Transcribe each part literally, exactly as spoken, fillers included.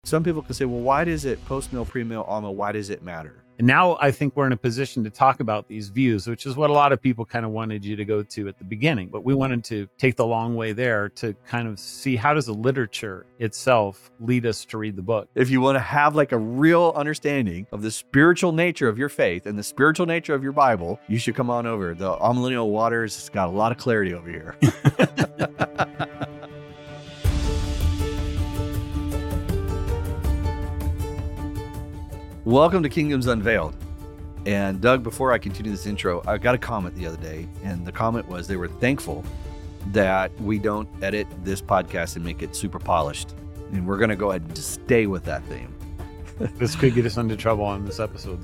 some people can say, well, why does it post-mill, pre-mill, all-mill, why does it matter? And now I think we're in a position to talk about these views, which is what a lot of people kind of wanted you to go to at the beginning. But we wanted to take the long way there to kind of see how does the literature itself lead us to read the book. If you want to have like a real understanding of the spiritual nature of your faith and the spiritual nature of your Bible, you should come on over. The Amillennial Waters has got a lot of clarity over here. Welcome to Kingdoms Unveiled. And Doug, before I continue this intro, I got a comment the other day, and the comment was they were thankful that we don't edit this podcast and make it super polished. And we're going to go ahead and just stay with that theme. This could get us into trouble on this episode.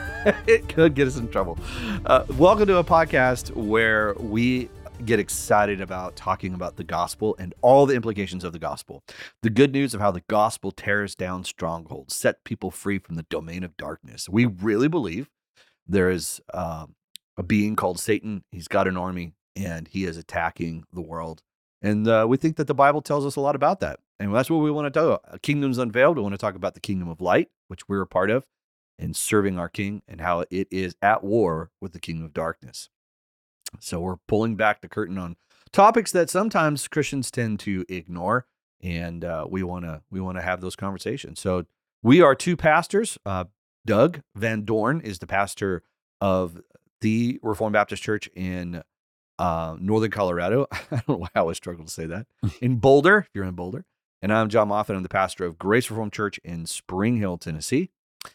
It could get us in trouble. Uh, welcome to a podcast where we get excited about talking about the gospel and all the implications of the gospel. The good news of how the gospel tears down strongholds, set people free from the domain of darkness. We really believe there is um, a being called Satan. He's got an army and he is attacking the world. And uh, we think that the Bible tells us a lot about that. And that's what we want to do. Kingdoms Unveiled. We want to talk about the kingdom of light, which we're a part of, and serving our king and how it is at war with the kingdom of darkness. So we're pulling back the curtain on topics that sometimes Christians tend to ignore, and uh, we want to we want to have those conversations. So we are two pastors. Uh, Doug Van Dorn is the pastor of the Reformed Baptist Church in uh, Northern Colorado. I don't know why I always struggle to say that. In Boulder, if you're in Boulder. And I'm John Moffat. I'm the pastor of Grace Reformed Church in Spring Hill, Tennessee.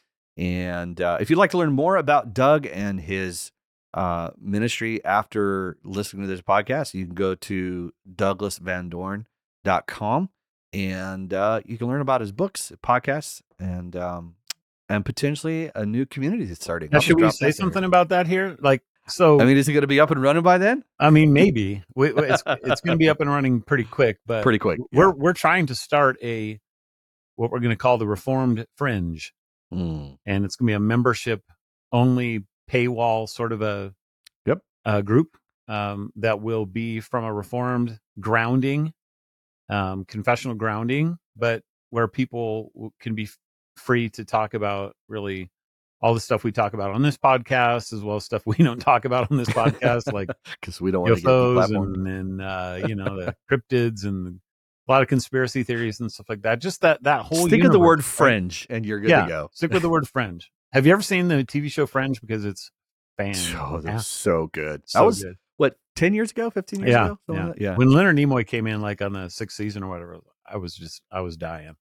And uh, if you'd like to learn more about Doug and his Uh, ministry after listening to this podcast, you can go to douglas van dorn dot com and uh, you can learn about his books, podcasts, and um, and potentially a new community that's starting. Now, should we say something about that here? Like, so I mean, is it going to be up and running by then? I mean, maybe we, it's it's going to be up and running pretty quick, but pretty quick. We're yeah. we're trying to start a what we're going to call the Reformed Fringe, mm. and it's going to be a membership only paywall sort of a yep a group um, that will be from a Reformed grounding, um, confessional grounding, but where people can be f- free to talk about really all the stuff we talk about on this podcast, as well as stuff we don't talk about on this podcast, like because we don't want to get U F Os the and, and uh, you know, the cryptids and a lot of conspiracy theories and stuff like that. Just that that whole stick universe, with the word right? fringe, and you're good yeah, to go. Stick with the word fringe. Have you ever seen the T V show Fringe? Because it's fantastic. Oh, that's so good. So that was good. what, ten years ago, fifteen years Yeah, ago? yeah. Like yeah. When Leonard Nimoy came in, like on the sixth season or whatever, I was just, I was dying.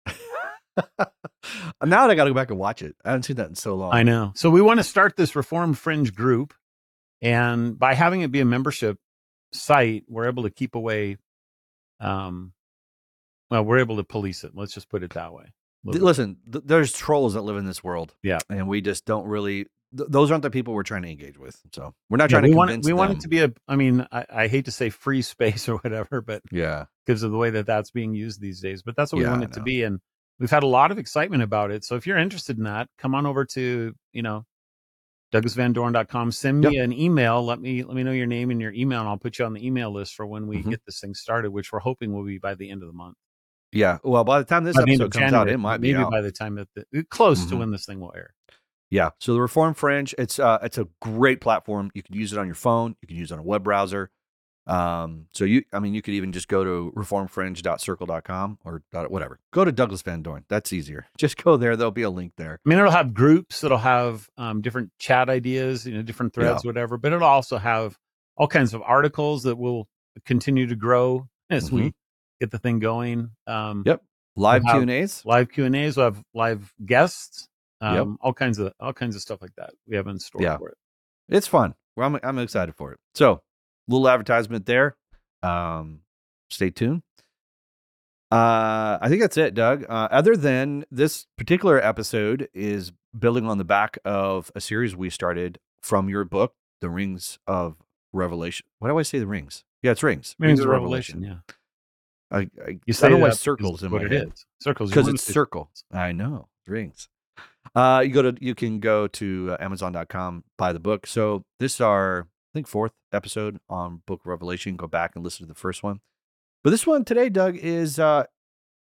Now I got to go back and watch it. I haven't seen that in so long. I know. So we want to start this Reformed Fringe group, and by having it be a membership site, we're able to keep away. Um, well, we're able to police it. Let's just put it that way. Th- Listen, th- there's trolls that live in this world. Yeah, and we just don't really. Th- those aren't the people we're trying to engage with. So we're not yeah, trying we to want convince it, we them. want it to be a. I mean, I, I hate to say free space or whatever, but yeah, because of the way that that's being used these days. But that's what Yeah, we want I it to know. be, and we've had a lot of excitement about it. So if you're interested in that, come on over to you know douglas van dorn dot com. Send me Yep. an email. Let me let me know your name and your email, and I'll put you on the email list for when we Mhm. get this thing started, which we're hoping will be by the end of the month. yeah. Well, by the time this By the end episode of comes January, out, it might be maybe out. by the time that the, close to Mhm. when this thing will air. Yeah. So the Reformed Fringe, it's uh, it's a great platform. You can use it on your phone. You can use it on a web browser. Um, so you, I mean, you could even just go to reformed fringe dot circle dot com or dot, whatever. Go to Douglas Van Dorn. That's easier. Just go there. There'll be a link there. I mean, it'll have groups. It'll have um, different chat ideas, you know, different threads, whatever. But it'll also have all kinds of articles that will continue to grow as Mhm. we get the thing going. Um, Yep. Live We'll have Q and A's. live Q and A's. We'll have live guests. Um, Yep. all kinds of all kinds of stuff like that we have in store Yeah. for it. It's fun. Well, I'm I'm excited for it. So, little advertisement there. Um, stay tuned. Uh, I think that's it, Doug. Uh, other than this particular episode is building on the back of a series we started from your book, The Rings of Revelation. Why do I say the rings? Yeah, it's rings. Rings of Revelation. Yeah, I, I, you I say don't know why that circles because in what my it head. is. Circles You Because want it's to say circle. I know. Rings. Uh, you go to you can go to uh, amazon dot com, buy the book. So this is our, I think, fourth episode on Book of Revelation. Go back and listen to the first one. But this one today, Doug, is uh,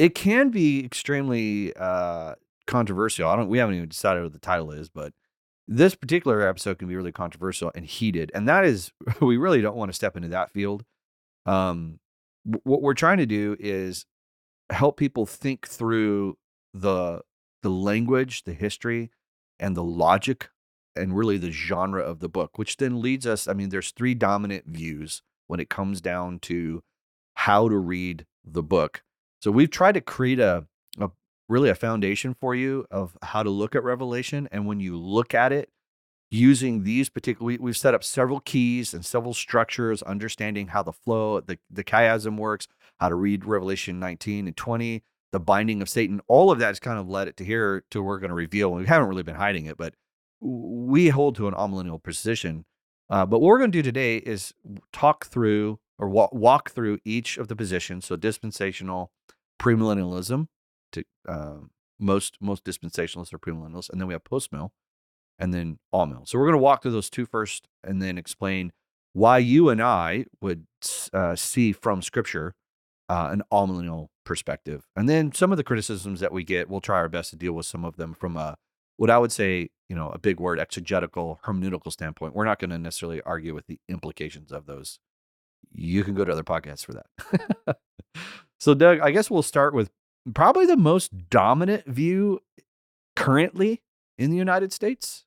it can be extremely uh, controversial. I don't. We haven't even decided what the title is, but this particular episode can be really controversial and heated, and that is we really don't want to step into that field. Um, w- what we're trying to do is help people think through the the language, the history, and the logic, and really the genre of the book, which then leads us. I mean, there's three dominant views when it comes down to how to read the book. So we've tried to create a, a really a foundation for you of how to look at Revelation, and when you look at it using these particular, we, we've set up several keys and several structures, understanding how the flow, the, the chiasm works, how to read Revelation nineteen and twenty, the binding of Satan. All of that has kind of led it to here to we're going to reveal. We haven't really been hiding it, but we hold to an amillennial position. Uh, but what we're going to do today is talk through or walk, walk through each of the positions. So dispensational, premillennialism, to uh, most most dispensationalists are premillennialists, and then we have postmill, and then all-mill. So we're going to walk through those two first and then explain why you and I would uh, see from Scripture uh, an all-millennial perspective. And then some of the criticisms that we get, we'll try our best to deal with some of them from a, what I would say, you know, a big word, exegetical, hermeneutical standpoint. We're not going to necessarily argue with the implications of those. You can go to other podcasts for that. So, Doug, I guess we'll start with probably the most dominant view currently in the United States,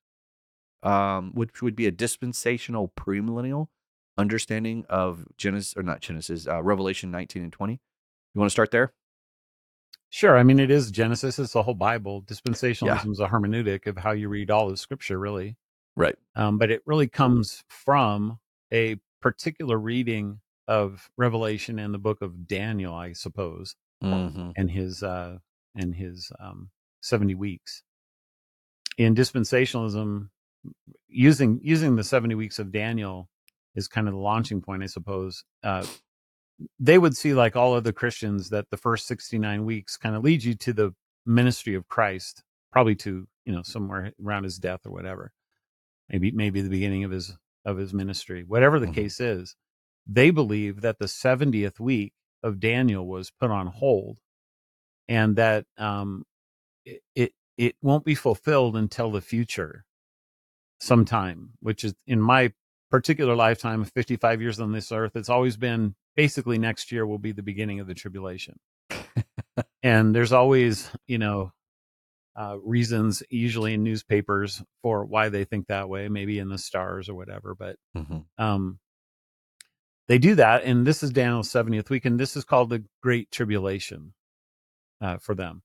um, which would be a dispensational premillennial understanding of Genesis, or not Genesis, uh, Revelation nineteen and twenty. You want to start there? Sure. I mean, it is Genesis. It's the whole Bible. Dispensationalism Yeah. is a hermeneutic of how you read all of Scripture, really. Right. Um, but it really comes from a particular reading of Revelation and the book of Daniel, I suppose, Mm-hmm. and his uh, and his um, seventy weeks. In dispensationalism, using using the seventy weeks of Daniel is kind of the launching point, I suppose. Uh, they would see, like all other Christians, that the first sixty-nine weeks kind of lead you to the ministry of Christ, probably to, you know, somewhere around his death or whatever. Maybe maybe the beginning of his of his ministry. Whatever the Mhm. case is, they believe that the seventieth week of Daniel was put on hold, and that um, it, it it won't be fulfilled until the future, sometime, which is in my particular lifetime of fifty-five years on this earth. It's always been basically next year will be the beginning of the tribulation. And there's always, you know, uh, reasons, usually in newspapers, for why they think that way, maybe in the stars or whatever. But Mhm. um, they do that. And this is Daniel's seventieth week. And this is called the Great Tribulation uh, for them.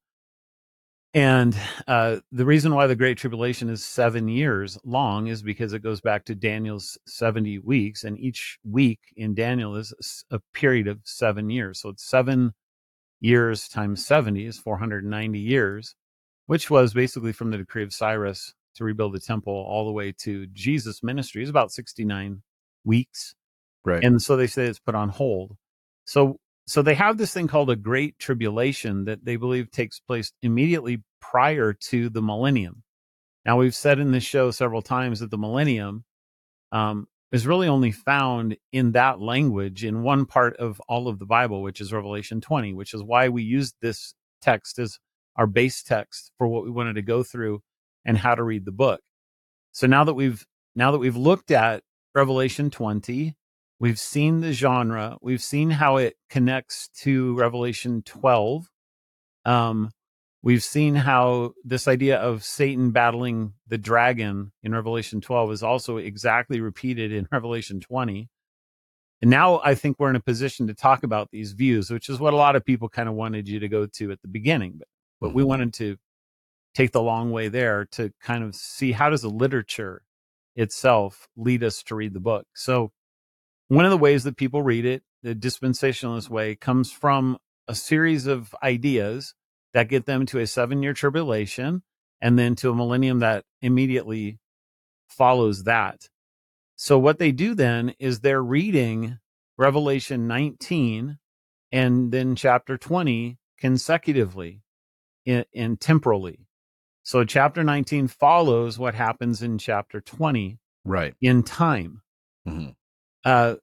And uh, the reason why the Great Tribulation is seven years long is because it goes back to Daniel's seventy weeks. And each week in Daniel is a period of seven years. So it's seven years times seventy is four hundred ninety years, which was basically from the decree of Cyrus to rebuild the temple all the way to Jesus' ministry is about sixty-nine weeks. Right. And so they say it's put on hold. So so they have this thing called a Great Tribulation that they believe takes place immediately prior to the millennium. Now, we've said in this show several times that the millennium um, is really only found in that language in one part of all of the Bible, which is Revelation twenty, which is why we used this text as our base text for what we wanted to go through and how to read the book. So now that we've now that we've looked at Revelation twenty, we've seen the genre, we've seen how it connects to Revelation twelve. Um, we've seen how this idea of Satan battling the dragon in Revelation twelve is also exactly repeated in Revelation twenty. And now I think we're in a position to talk about these views, which is what a lot of people kind of wanted you to go to at the beginning. But, but we wanted to take the long way there to kind of see how does the literature itself lead us to read the book. So one of the ways that people read it, the dispensationalist way, comes from a series of ideas that get them to a seven-year tribulation and then to a millennium that immediately follows that. So what they do then is they're reading Revelation nineteen and then chapter twenty consecutively and temporally. So chapter nineteen follows what happens in chapter twenty, right, in time. mm-hmm. Uh,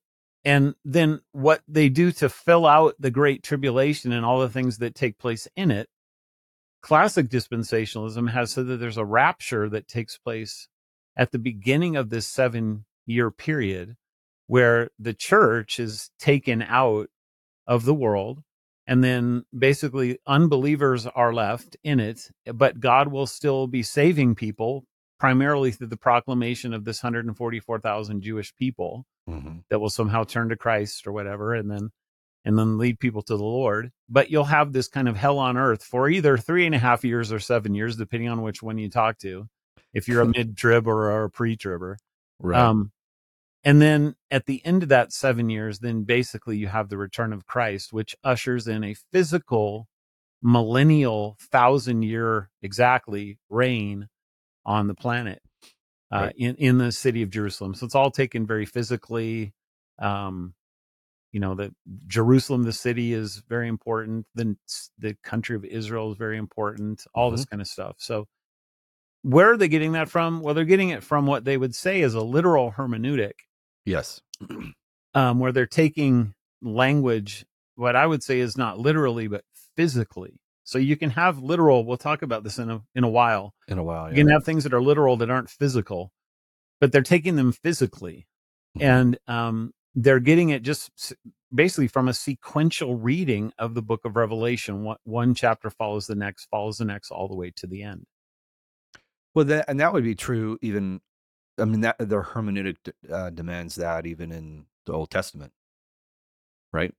and then what they do to fill out the Great Tribulation and all the things that take place in it. Classic dispensationalism has said that there's a rapture that takes place at the beginning of this seven year period where the church is taken out of the world, and then basically unbelievers are left in it, but God will still be saving people primarily through the proclamation of this one hundred forty-four thousand Jewish people mm-hmm. that will somehow turn to Christ or whatever, and then and then lead people to the Lord. But you'll have this kind of hell on earth for either three and a half years or seven years, depending on which one you talk to, if you're a mid-trib or a pre-tribber. Right. Um, and then at the end of that seven years, then basically you have the return of Christ, which ushers in a physical, millennial, thousand-year exactly reign on the planet uh, right. in, in the city of Jerusalem. So it's all taken very physically. Um, you know, that Jerusalem, the city, is very important. Then the country of Israel is very important, all mm-hmm. this kind of stuff. So where are they getting that from? Well, they're getting it from what they would say is a literal hermeneutic. Yes. um, where they're taking language, what I would say is not literally, but physically. So you can have literal, we'll talk about this in a in a while. In a while, yeah. You can have things that are literal that aren't physical, but they're taking them physically. Mm-hmm. And um, they're getting it just basically from a sequential reading of the book of Revelation. One, one chapter follows the next, follows the next, all the way to the end. Well, that, and that would be true even, I mean, that the hermeneutic uh, demands that even in the Old Testament, right?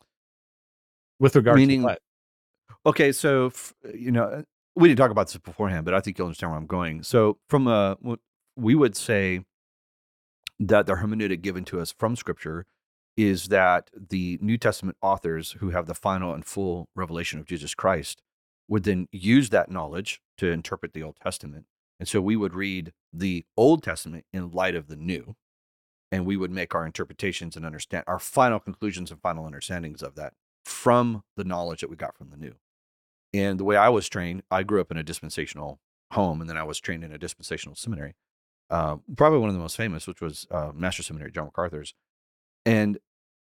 With regard Meaning, to what? Okay, so, you know, we didn't talk about this beforehand, but I think you'll understand where I'm going. So from a, we would say that the hermeneutic given to us from Scripture is that the New Testament authors who have the final and full revelation of Jesus Christ would then use that knowledge to interpret the Old Testament. And so we would read the Old Testament in light of the New, and we would make our interpretations and understand our final conclusions and final understandings of that from the knowledge that we got from the New. And the way I was trained, I grew up in a dispensational home, and then I was trained in a dispensational seminary, uh, probably one of the most famous, which was uh, Master Seminary, John MacArthur's. And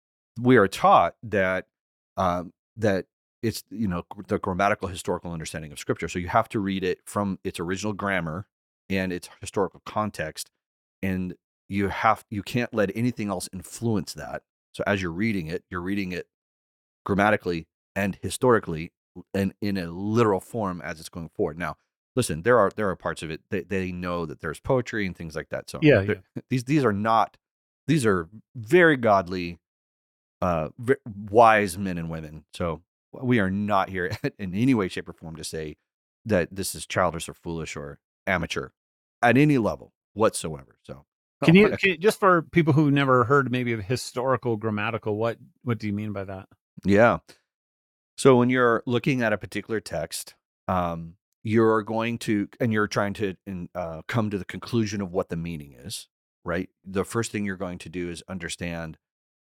we are taught that um, that it's, you know, the grammatical historical understanding of Scripture. So you have to read it from its original grammar and its historical context, and you have you can't let anything else influence that. So as you're reading it, you're reading it grammatically and historically and in a literal form as it's going forward. Now, listen, there are there are parts of it that they know that there's poetry and things like that. So yeah, yeah. these these are not these are very godly, uh, very wise men and women. So we are not here in any way, shape, or form to say that this is childish or foolish or amateur at any level whatsoever. So can you, can you just for people who never heard maybe of historical grammatical, what what do you mean by that? Yeah. So when you're looking at a particular text, um, you're going to, and you're trying to uh, come to the conclusion of what the meaning is, right? The first thing you're going to do is understand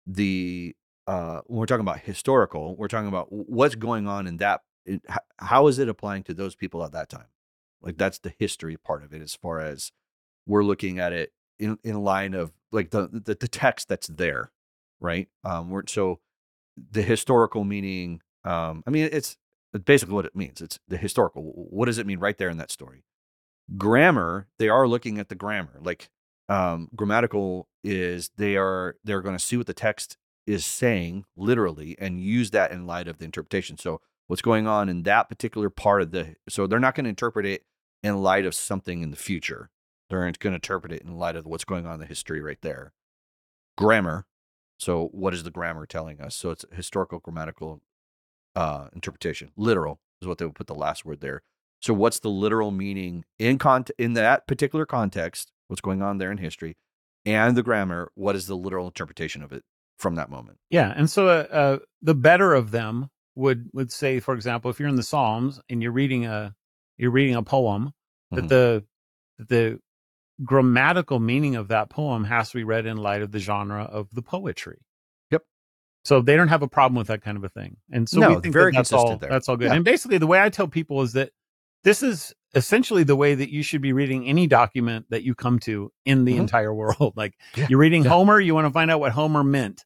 the, uh, when we're talking about historical, we're talking about what's going on in that, it, how is it applying to those people at that time? Like that's the history part of it, as far as we're looking at it in, in line of like the, the, the text that's there, right? Um, we're, so the historical meaning, Um, I mean, it's basically what it means. It's the historical. What does it mean right there in that story? Grammar, they are looking at the grammar. Like um, grammatical is they are they're going to see what the text is saying literally and use that in light of the interpretation. So what's going on in that particular part of the so they're not going to interpret it in light of something in the future. They're going to interpret it in light of what's going on in the history right there. Grammar. So what is the grammar telling us? So it's historical, grammatical uh, interpretation. Literal is what they would put the last word there. So what's the literal meaning in con- in that particular context, what's going on there in history, and the grammar, what is the literal interpretation of it from that moment? Yeah, and so uh, uh, the better of them would would say, for example, if you're in the Psalms and you're reading a you're reading a poem, that mm-hmm. the the grammatical meaning of that poem has to be read in light of the genre of the poetry. Yep. So they don't have a problem with that kind of a thing. And so no, we think very that that's all there. that's all good. Yeah. And basically the way I tell people is that this is essentially the way that you should be reading any document that you come to in the mm-hmm. entire world. Like yeah. you're reading yeah. Homer, you want to find out what Homer meant.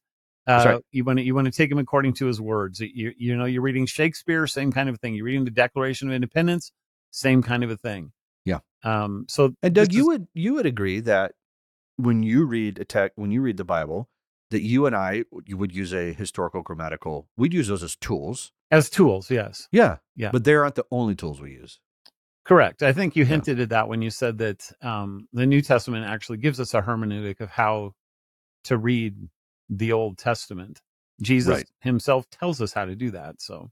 Uh, right. You want to you want to take him according to his words. You you know, you're reading Shakespeare, same kind of thing. You're reading the Declaration of Independence, same kind of a thing. Yeah. Um. So, And Doug, this you is- would you would agree that when you read a text, when you read the Bible, that you and I you would use a historical grammatical. We'd use those as tools. as tools, yes, Yeah. Yeah. But they aren't the only tools we use. correct. I think you hinted at that when you said that um, the New Testament actually gives us a hermeneutic of how to read the Old Testament. Jesus Right. himself tells us how to do that. So,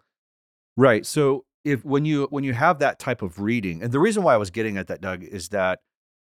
Right. So if when you when you have that type of reading, and the reason why I was getting at that, Doug, is that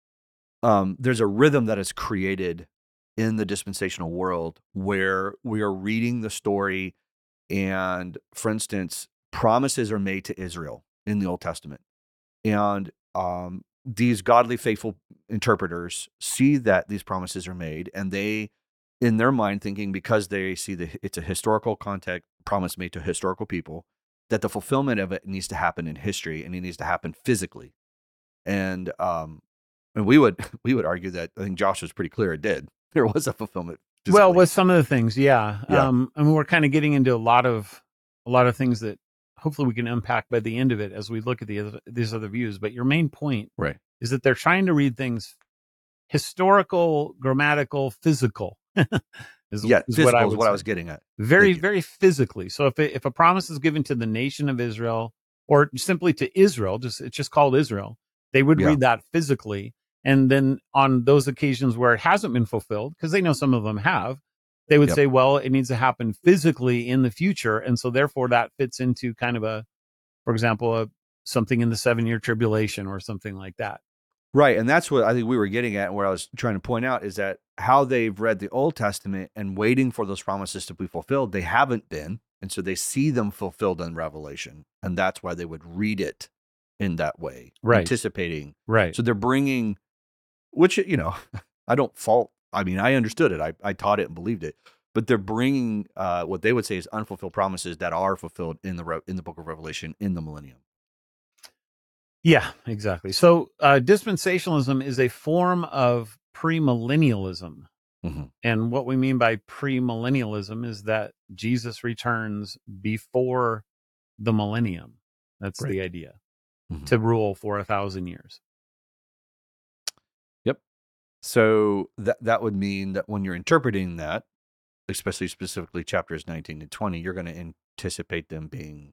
um, there's a rhythm that is created in the dispensational world where we are reading the story, and for instance, promises are made to Israel in the Old Testament, and um, these godly, faithful interpreters see that these promises are made, and they, in their mind, thinking because they see that it's a historical context promise made to historical people, that the fulfillment of it needs to happen in history and it needs to happen physically. And um, and we would we would argue that I think Josh was pretty clear it did. There was a fulfillment. Physically. well, with some of the things, yeah. Yeah. Um, I mean, we're kind of getting into a lot of a lot of things that hopefully we can unpack by the end of it as we look at the other, these other views. But your main point, right, is that they're trying to read things historical, grammatical, physical. is, yeah, is physical what I, is would what I say. was getting at. Very, Thank you. very physically. So if it, if a promise is given to the nation of Israel, or simply to Israel, just it's just called Israel, they would Yeah. read that physically. And then on those occasions where it hasn't been fulfilled, because they know some of them have, they would Yep. say, well, it needs to happen physically in the future. And so therefore that fits into kind of a, for example, a, something in the seven year tribulation or something like that. Right. And that's what I think we were getting at, and what I was trying to point out is that how they've read the Old Testament and waiting for those promises to be fulfilled, they haven't been. And so they see them fulfilled in Revelation. And that's why they would read it in that way, Right. anticipating. Right. So they're bringing, which, you know, I don't fault. I mean, I understood it. I, I taught it and believed it. But they're bringing uh, what they would say is unfulfilled promises that are fulfilled in the Re- in the book of Revelation in the millennium. Yeah, exactly. So uh, dispensationalism is a form of premillennialism. Mm-hmm. And what we mean by premillennialism is that Jesus returns before the millennium. That's Right. the idea, Mm-hmm. to rule for a thousand years. Yep. So that that would mean that when you're interpreting that, especially specifically chapters nineteen and twenty, you're going to anticipate them being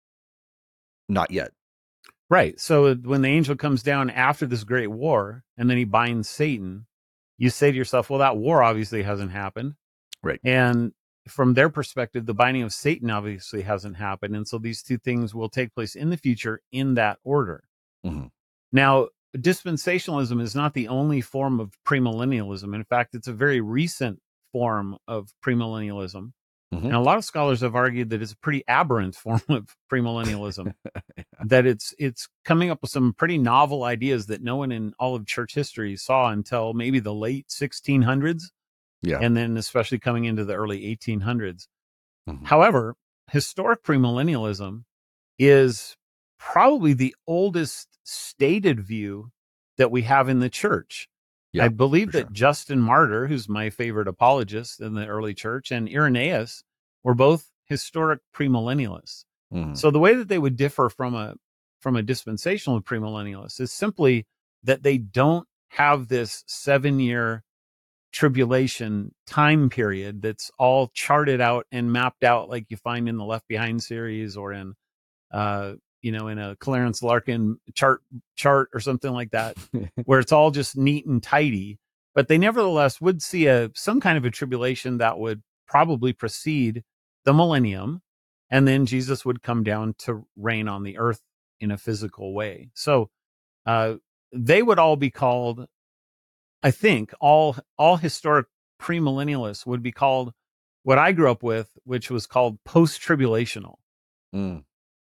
not yet. Right. So when the angel comes down after this great war and then he binds Satan, you say to yourself, well, that war obviously hasn't happened. Right. And from their perspective, the binding of Satan obviously hasn't happened. And so these two things will take place in the future in that order. Mm-hmm. Now, dispensationalism is not the only form of premillennialism. In fact, it's a very recent form of premillennialism. Mm-hmm. And a lot of scholars have argued that it's a pretty aberrant form of premillennialism, Yeah. that it's it's coming up with some pretty novel ideas that no one in all of church history saw until maybe the late sixteen hundreds. Yeah. And then especially coming into the early eighteen hundreds. Mm-hmm. However, historic premillennialism is probably the oldest stated view that we have in the church. Yeah, I believe for that sure. Justin Martyr, who's my favorite apologist in the early church, and Irenaeus were both historic premillennialists. Mm-hmm. So the way that they would differ from a from a dispensational premillennialist is simply that they don't have this seven-year tribulation time period that's all charted out and mapped out like you find in the Left Behind series or in uh you know in a Clarence Larkin chart chart or something like that, where it's all just neat and tidy. But they nevertheless would see a some kind of a tribulation that would probably precede the millennium, and then Jesus would come down to reign on the earth in a physical way. So uh they would all be called, I think all all historic premillennialists would be called what I grew up with, which was called post-tribulational. Mm.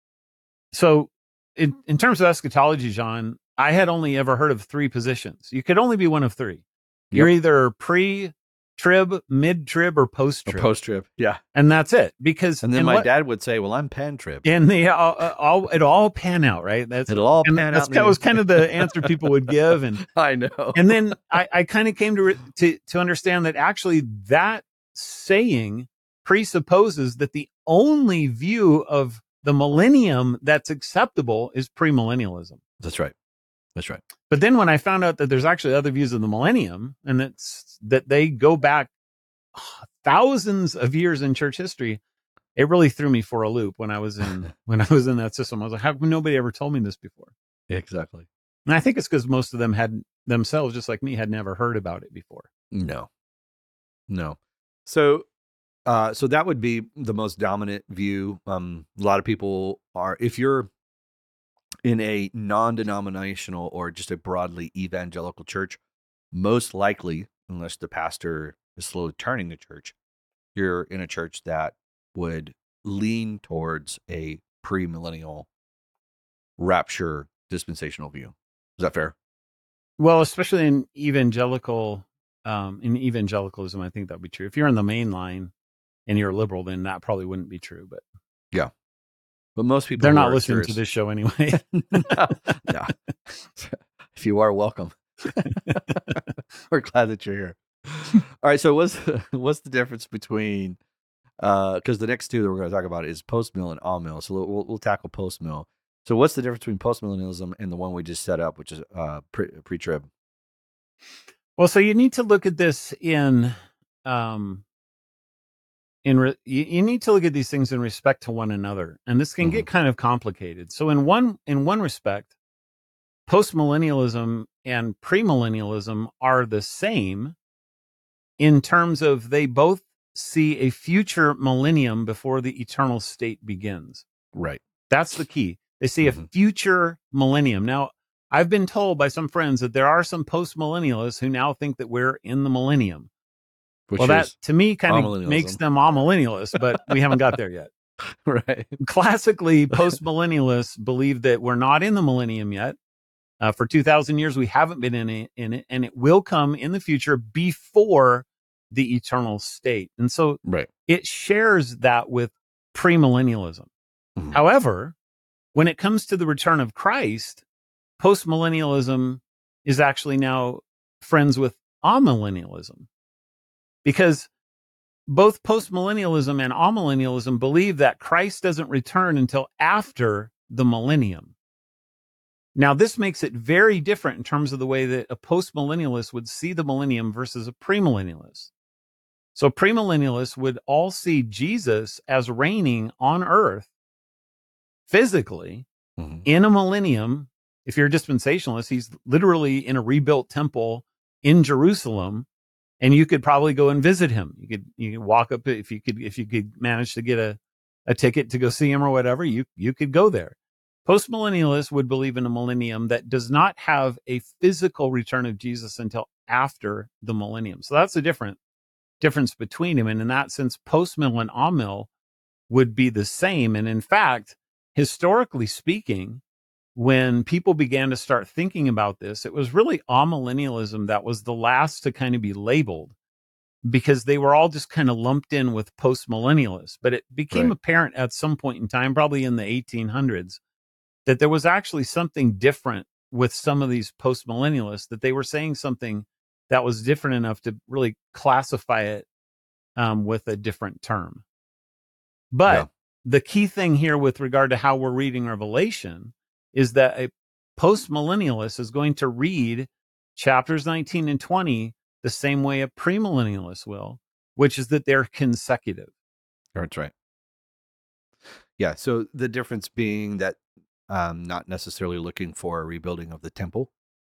So in, in terms of eschatology, John, I had only ever heard of three positions. You could only be one of three. You're Yep. either pre-trib, mid-trib, or Or post-trib. post-trib. Yeah. And that's it. Because And then and my what- dad would say, well, I'm pan-trib. and the uh, uh, all it'll all pan out, right? That's It'll all and pan that's, out. that was kind of the answer people would give. And I know. and then I, I kind of came to, re- to to understand that actually that saying presupposes that the only view of the millennium that's acceptable is premillennialism. That's right. That's right. But then when I found out that there's actually other views of the millennium, and that's that they go back thousands of years in church history, it really threw me for a loop when I was in when I was in that system. I was like, how come nobody ever told me this before? Exactly. And I think it's because most of them had themselves, just like me, had never heard about it before. No. No. So uh so that would be the most dominant view. Um a lot of people are, if you're in a non-denominational or just a broadly evangelical church, most likely, unless the pastor is slowly turning the church, you're in a church that would lean towards a premillennial rapture dispensational view. Is that fair? Well, especially in evangelical, um, in evangelicalism, I think that would be true. If you're in the main line and you're liberal, then that probably wouldn't be true. But yeah, but most people they're who not are listening serious, to this show anyway. no, no. If you are, welcome. We're glad that you're here. All right. So what's what's the difference between? Because uh, the next two that we're going to talk about is post mill and all mill. So we'll, we'll, we'll tackle post mill. So what's the difference between post millennialism and the one we just set up, which is uh, pre pre trib? Well, so you need to look at this in, um, in re- you, you need to look at these things in respect to one another, and this can mm-hmm. get kind of complicated. So in one in one respect, post millennialism and premillennialism are the same in terms of they both see a future millennium before the eternal state begins. Right. That's the key. They see mm-hmm. a future millennium. Now, I've been told by some friends that there are some post-millennialists who now think that we're in the millennium. Which well, that to me kind of makes them amillennialists, but we haven't got there yet. Right. Classically, post-millennialists believe that we're not in the millennium yet. Uh, for two thousand years, we haven't been in it, in it, and it will come in the future before the eternal state. And so right. it shares that with premillennialism. Mm-hmm. However, when it comes to the return of Christ, postmillennialism is actually now friends with amillennialism, because both postmillennialism and amillennialism believe that Christ doesn't return until after the millennium. Now, this makes it very different in terms of the way that a postmillennialist would see the millennium versus a premillennialist. So premillennialists would all see Jesus as reigning on earth physically mm-hmm. in a millennium. If you're a dispensationalist, he's literally in a rebuilt temple in Jerusalem, and you could probably go and visit him. You could you could walk up if you could if you could manage to get a, a ticket to go see him or whatever, you you could go there. Postmillennialists would believe in a millennium that does not have a physical return of Jesus until after the millennium. So that's a different difference between them. And in that sense, post-mill and amill would be the same. And in fact, historically speaking, when people began to start thinking about this, it was really amillennialism that was the last to kind of be labeled, because they were all just kind of lumped in with post-millennialists. But it became right. apparent at some point in time, probably in the eighteen hundreds, that there was actually something different with some of these post-millennialists, that they were saying something that was different enough to really classify it um, with a different term. But yeah. the key thing here with regard to how we're reading Revelation is that a post-millennialist is going to read chapters nineteen and twenty the same way a premillennialist will, which is that they're consecutive. That's right. Yeah, so the difference being that um, not necessarily looking for a rebuilding of the temple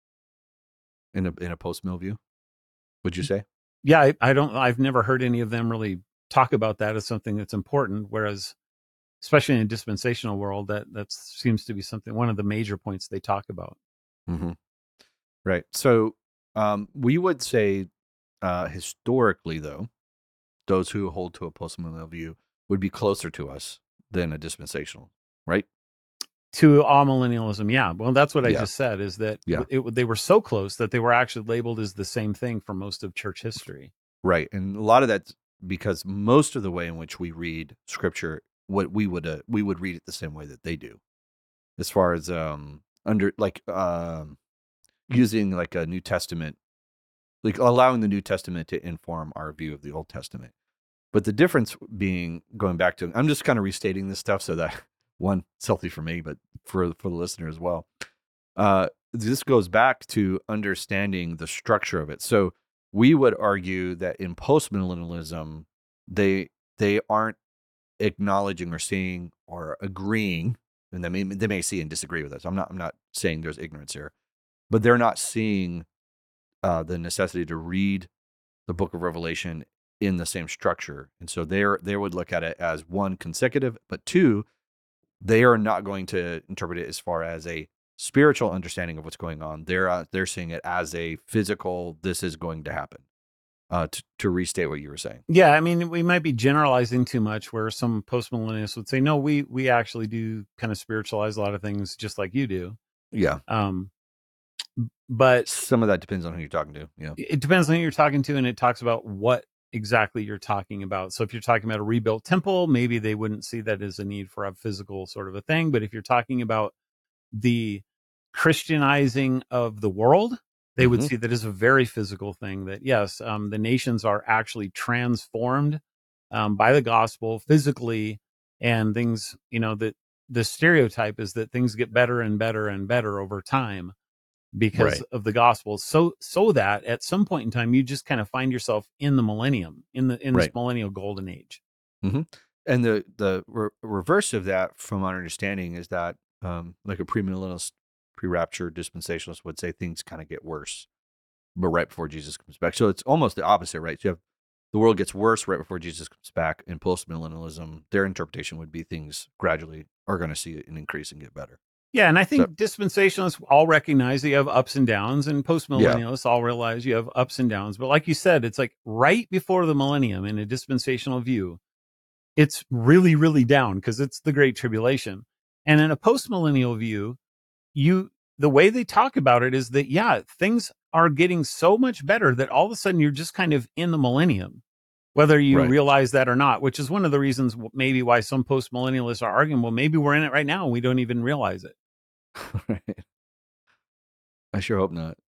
in a in a post-mill view, would you say? Yeah, I, I don't. I've never heard any of them really talk about that as something that's important. Whereas, especially in a dispensational world, that that seems to be something, one of the major points they talk about. Mm-hmm. Right. So um, we would say uh, historically, though, those who hold to a post-millennial view would be closer to us than a dispensational, right? To amillennialism, yeah. Well, that's what I yeah. just said, is that yeah. it, they were so close that they were actually labeled as the same thing for most of church history. Right. And a lot of that's because most of the way in which we read scripture, what we would uh, we would read it the same way that they do, as far as um under like um using like a New Testament, like allowing the New Testament to inform our view of the Old Testament. But the difference being, going back to, I'm just kind of restating this stuff so that, one, it's healthy for me, but for for the listener as well. Uh, this goes back to understanding the structure of it. So we would argue that in postmillennialism, they they aren't acknowledging or seeing or agreeing, and they may, they may see and disagree with us. I'm not I'm not saying there's ignorance here, but they're not seeing uh, the necessity to read the book of Revelation in the same structure. And so they're, they would look at it as, one, consecutive, but two, they are not going to interpret it as far as a spiritual understanding of what's going on. They're, uh, they're seeing it as a physical, this is going to happen, uh, to, to restate what you were saying. Yeah. I mean, we might be generalizing too much, where some postmillennialists would say, no, we, we actually do kind of spiritualize a lot of things just like you do. Yeah. Um, but some of that depends on who you're talking to. Yeah. It depends on who you're talking to, and it talks about what exactly you're talking about. So if you're talking about a rebuilt temple, maybe they wouldn't see that as a need for a physical sort of a thing. But if you're talking about the Christianizing of the world, they mm-hmm. would see that as a very physical thing, that yes, um, the nations are actually transformed um, by the gospel physically, and things, you know, that the stereotype is that things get better and better and better over time because right. of the gospel. So, so that at some point in time, you just kind of find yourself in the millennium, in the, in this right. millennial golden age. Mm-hmm. And the, the re- reverse of that, from our understanding, is that um, like a premillennialist, pre-rapture dispensationalist would say things kind of get worse, but right before Jesus comes back. So it's almost the opposite, right? So you have the world gets worse right before Jesus comes back. In postmillennialism, their interpretation would be things gradually are going to see an increase and get better. Yeah, and I think so, dispensationalists all recognize that you have ups and downs, and postmillennialists yeah. all realize you have ups and downs. But like you said, it's like right before the millennium in a dispensational view, it's really, really down because it's the Great Tribulation. And in a postmillennial view, you the way they talk about it is that, yeah, things are getting so much better that all of a sudden you're just kind of in the millennium, whether you right. realize that or not, which is one of the reasons maybe why some postmillennialists are arguing, well, maybe we're in it right now and we don't even realize it. Right. I sure hope not.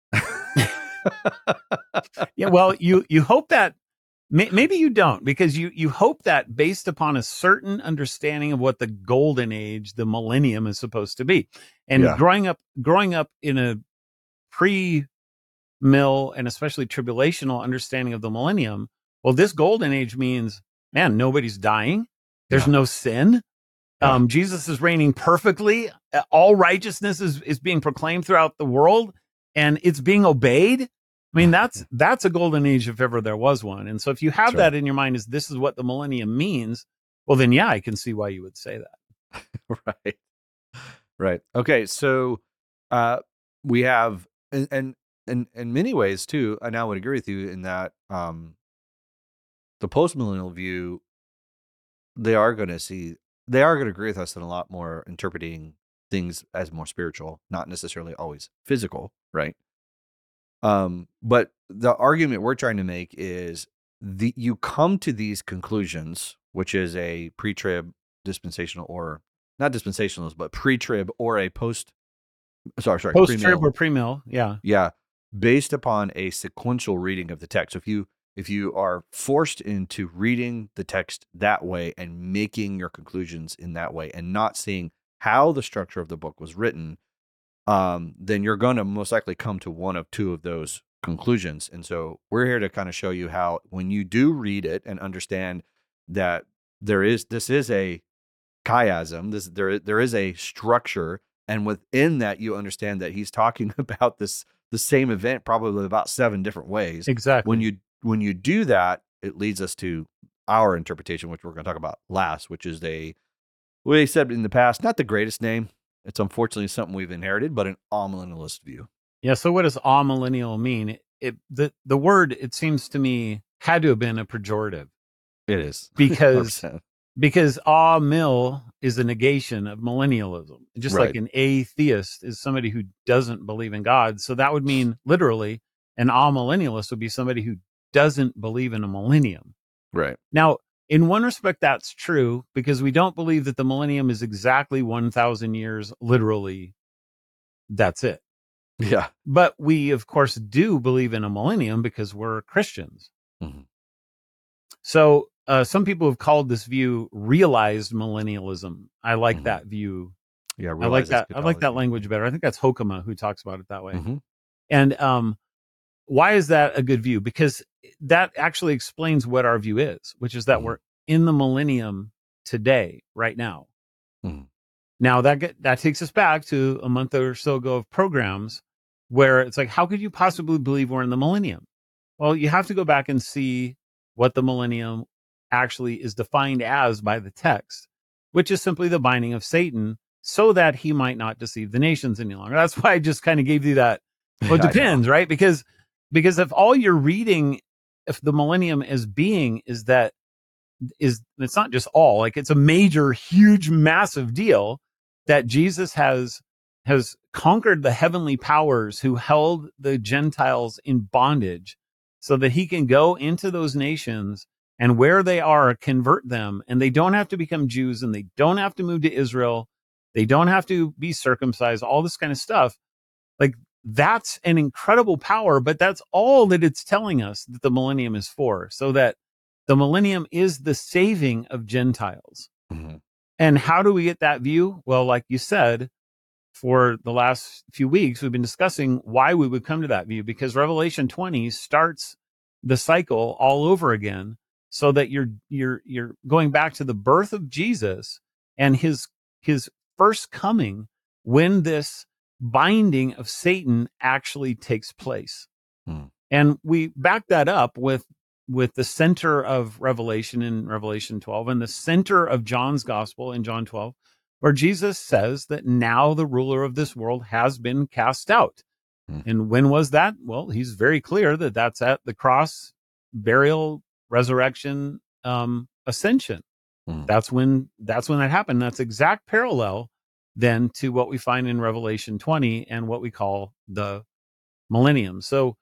Yeah, well, you you hope that may, maybe you don't, because you you hope that based upon a certain understanding of what the golden age, the millennium, is supposed to be. And yeah. growing up growing up in a pre-mill and especially tribulational understanding of the millennium, well, this golden age means, man, nobody's dying. There's yeah. no sin. Yeah. Um, Jesus is reigning perfectly. All righteousness is, is being proclaimed throughout the world, and it's being obeyed. I mean, that's that's a golden age if ever there was one. And so if you have that's that right. in your mind as this is what the millennium means, well, then, yeah, I can see why you would say that. Right. Right. Okay. So uh, we have, and, and, and in many ways, too, I now would agree with you in that um, the postmillennial view, they are going to see, they are going to agree with us in a lot more interpreting things as more spiritual, not necessarily always physical, right? Um, but the argument we're trying to make is the you come to these conclusions, which is a pre-trib dispensational, or not dispensationalist, but pre-trib or a post, sorry, sorry, post-trib pre-mill. or pre-mill, yeah, yeah, based upon a sequential reading of the text. So if you if you are forced into reading the text that way and making your conclusions in that way, and not seeing how the structure of the book was written, um, then you're going to most likely come to one of two of those conclusions. And so we're here to kind of show you how, when you do read it and understand that there is, this is a chiasm, this, there, there is a structure. And within that, you understand that he's talking about this, the same event, probably about seven different ways. Exactly. When you, when you do that, it leads us to our interpretation, which we're going to talk about last, which is a, we said in the past, not the greatest name. It's unfortunately something we've inherited, but an amillennialist view. Yeah. So what does amillennial mean? It, it the the word, it seems to me, had to have been a pejorative. It is because because amil is a negation of millennialism, just right. like an atheist is somebody who doesn't believe in God. So that would mean literally an amillennialist would be somebody who doesn't believe in a millennium. Right. Now, in one respect, that's true, because we don't believe that the millennium is exactly one thousand years, literally. That's it. Yeah. But we, of course, do believe in a millennium because we're Christians. Mm-hmm. So uh, some people have called this view realized millennialism. I like Mhm. that view. Yeah, I like realize that. I like that eschatology. language better. I think that's Hokema who talks about it that way. Mhm. And um, why is that a good view? Because that actually explains what our view is, which is that Mhm. we're in the millennium today, right now. Mhm. Now that get, that takes us back to a month or so ago of programs where it's like, how could you possibly believe we're in the millennium? Well, you have to go back and see what the millennium actually is defined as by the text, which is simply the binding of Satan so that he might not deceive the nations any longer. That's why I just kind of gave you that. Well, it I know. depends, right? Because because if all you're reading, if the millennium as being is that is it's not just all, like it's a major, huge, massive deal that Jesus has has conquered the heavenly powers who held the Gentiles in bondage so that he can go into those nations and where they are, convert them, and they don't have to become Jews and they don't have to move to Israel. They don't have to be circumcised, all this kind of stuff. Like that's an incredible power, but that's all that it's telling us that the millennium is for, so that the millennium is the saving of Gentiles. Mhm. And how do we get that view? Well, like you said, for the last few weeks, we've been discussing why we would come to that view, because Revelation twenty starts the cycle all over again, so that you're you're you're going back to the birth of Jesus and his his first coming, when this binding of Satan actually takes place. Mhm. And we back that up with with the center of Revelation in Revelation twelve and the center of John's gospel in John twelve, where Jesus says that now the ruler of this world has been cast out. Mhm. And when was that? Well, he's very clear that that's at the cross, burial, resurrection, um, ascension. Mhm. That's when that's when that happened. That's exact parallel then to what we find in Revelation twenty and what we call the millennium. So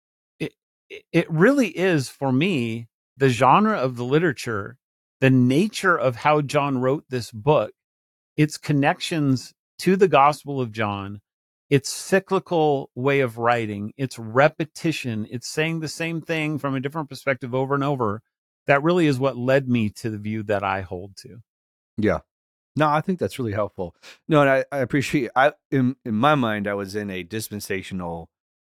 it it really is, for me, the genre of the literature, the nature of how John wrote this book, its connections to the Gospel of John, its cyclical way of writing, its repetition, it's saying the same thing from a different perspective over and over. That really is what led me to the view that I hold to. Yeah. No, I think that's really helpful. No, and I, I appreciate I in in my mind I was in a dispensational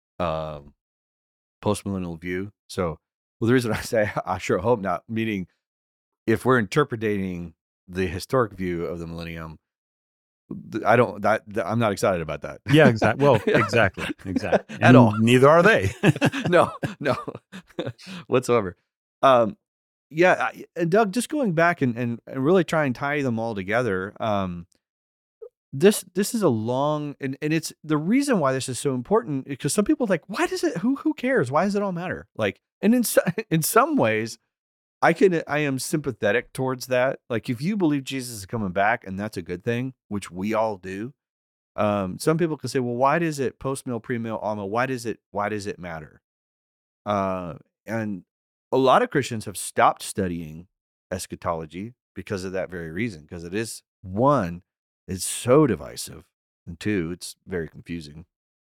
um postmillennial view. So well the reason I say I sure hope not, meaning if we're interpreting the historic view of the millennium, th- I don't that, that I'm not excited about that. Yeah, exactly. Well, Yeah. exactly, exactly. At And all. neither are they. No, no, whatsoever. Um, yeah, I, and Doug, just going back and, and, and really try and tie them all together. Um, this this is a long and, and it's the reason why this is so important because some people are like, why does it? Who who cares? Why does it all matter? Like, and in so, in some ways, I can I am sympathetic towards that. Like, if you believe Jesus is coming back, and that's a good thing, which we all do. Um, some people can say, well, why does it post mill, pre mill, all mill? Why does it why does it matter? Uh, and a lot of Christians have stopped studying eschatology because of that very reason, because it is, one, it's so divisive, and two, it's very confusing.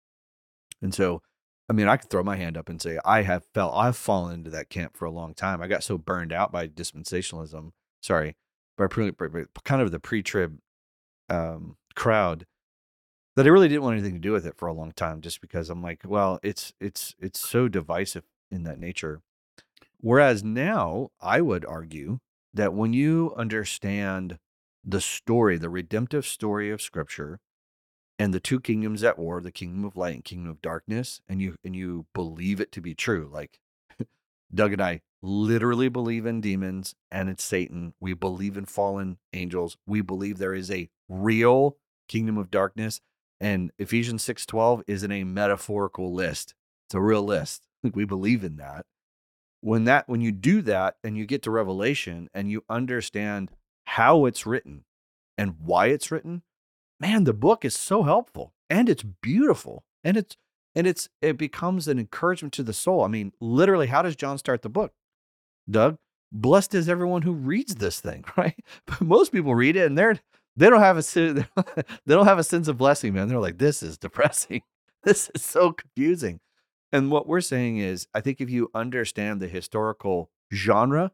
And so, I mean, I could throw my hand up and say I have felt I've fallen into that camp for a long time. I got so burned out by dispensationalism, sorry, by pre, by- by kind of the pre-trib um, crowd, that I really didn't want anything to do with it for a long time, just because I'm like, well, it's it's it's so divisive in that nature. Whereas now, I would argue that when you understand the story, the redemptive story of Scripture, and the two kingdoms at war, the kingdom of light and kingdom of darkness, and you and you believe it to be true, like Doug and I literally believe in demons and it's Satan. We believe in fallen angels. We believe there is a real kingdom of darkness. And Ephesians six twelve isn't a metaphorical list. It's a real list. We believe in that. When that when you do that and you get to Revelation and you understand how it's written and why it's written, man, the book is so helpful and it's beautiful. And it's and it's it becomes an encouragement to the soul. I mean, literally, how does John start the book? Doug, blessed is everyone who reads this thing, right? But most people read it and they're they don't have a sen- they don't have a sense of blessing, man. They're like, this is depressing. This is so confusing. And what we're saying is, I think if you understand the historical genre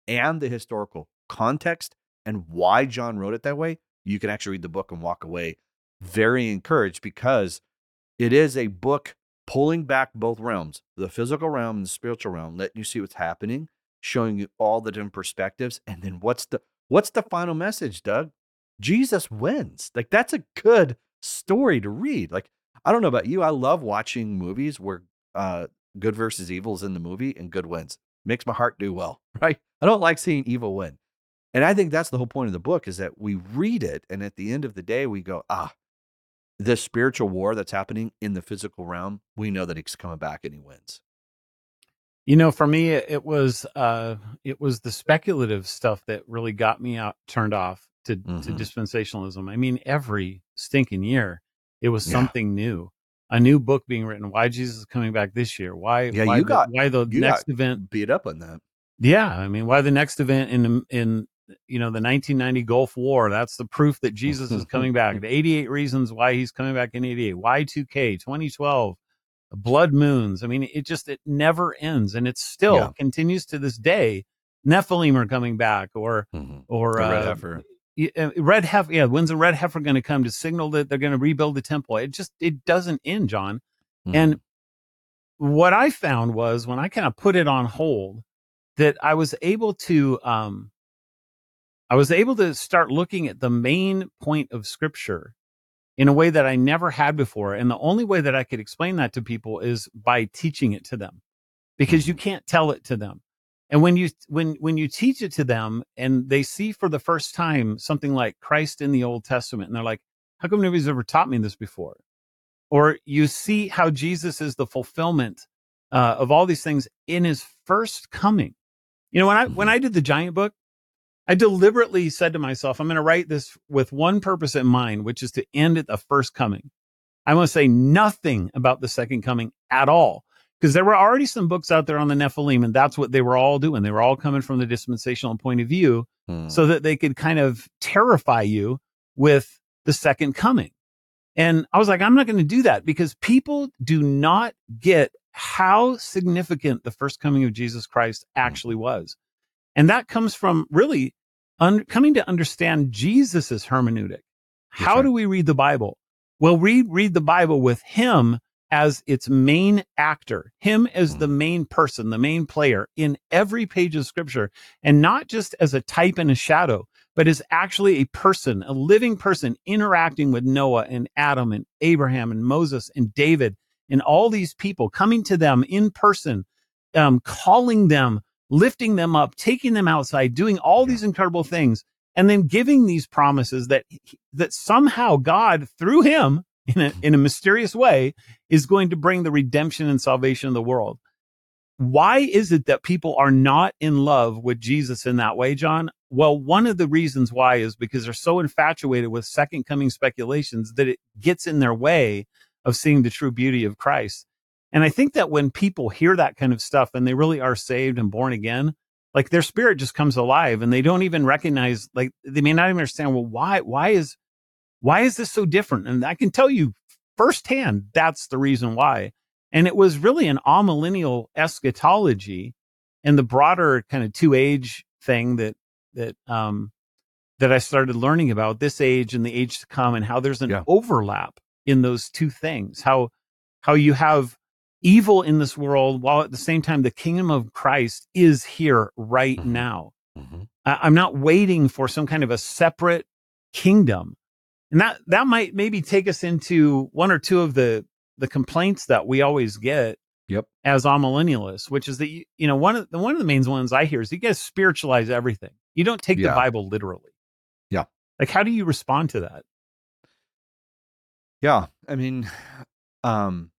and the historical context and why John wrote it that way, you can actually read the book and walk away very encouraged, because it is a book pulling back both realms, the physical realm and the spiritual realm, letting you see what's happening, showing you all the different perspectives. And then what's the what's the final message, Doug? Jesus wins. Like, that's a good story to read. Like, I don't know about you, I love watching movies where uh, good versus evil is in the movie and good wins. Makes my heart do well, right? I don't like seeing evil win. And I think that's the whole point of the book, is that we read it, and at the end of the day, we go, ah, this spiritual war that's happening in the physical realm, we know that he's coming back and he wins. You know, for me, it was uh, it was the speculative stuff that really got me out, turned off to, Mhm. to dispensationalism. I mean, every stinking year, it was Yeah. something new, a new book being written. Why Jesus is coming back this year? Why? Yeah, why you the, got- why the You next got event? beat up on that. Yeah, I mean, why the next event in in you know the nineteen ninety Gulf War? That's the proof that Jesus is coming back. The eighty-eight reasons why he's coming back in eighty-eight. Y two K, twenty twelve. Blood moons. I mean, it just, it never ends. And it still Yeah. continues to this day. Nephilim are coming back, or, Mhm. or, The red uh, heifer. y- uh, red heifer. Yeah. When's the red heifer going to come to signal that they're going to rebuild the temple? It just, it doesn't end, John. Mhm. And what I found was, when I kind of put it on hold, that I was able to, um, I was able to start looking at the main point of scripture in a way that I never had before. And the only way that I could explain that to people is by teaching it to them, because you can't tell it to them. And when you, when, when you teach it to them and they see for the first time something like Christ in the Old Testament, and they're like, how come nobody's ever taught me this before? Or you see how Jesus is the fulfillment uh, of all these things in his first coming. You know, when I, when I did the Giant Book, I deliberately said to myself, I'm going to write this with one purpose in mind, which is to end at the first coming. I want to say nothing about the second coming at all, because there were already some books out there on the Nephilim, and that's what they were all doing. They were all coming from the dispensational point of view, Hmm. so that they could kind of terrify you with the second coming. And I was like, I'm not going to do that, because people do not get how significant the first coming of Jesus Christ actually was. And that comes from really un- coming to understand Jesus's hermeneutic. How right. do we read the Bible? Well, we read the Bible with him as its main actor, him as the main person, the main player in every page of scripture, and not just as a type and a shadow, but as actually a person, a living person interacting with Noah and Adam and Abraham and Moses and David and all these people, coming to them in person, um, calling them, lifting them up, taking them outside, doing all Yeah. these incredible things, and then giving these promises that that somehow God, through him, in a in a mysterious way, is going to bring the redemption and salvation of the world. Why is it that people are not in love with Jesus in that way, John? Well, one of the reasons why is because they're so infatuated with second coming speculations that it gets in their way of seeing the true beauty of Christ. And I think that when people hear that kind of stuff and they really are saved and born again, like, their spirit just comes alive, and they don't even recognize, like, they may not even understand, well, why, why is, why is this so different? And I can tell you firsthand, that's the reason why. And it was really an amillennial eschatology and the broader kind of two age thing that, that, um, that I started learning about this age and the age to come, and how there's an Yeah. overlap in those two things. How, how you have evil in this world, while at the same time, the kingdom of Christ is here right Mhm. now. Mhm. I, I'm not waiting for some kind of a separate kingdom. And that, that might maybe take us into one or two of the, the complaints that we always get Yep. as amillennialists, which is that, you, you know, one of the, one of the main ones I hear is you guys spiritualize everything. You don't take Yeah. the Bible literally. Yeah. Like, how do you respond to that? Yeah. I mean, um,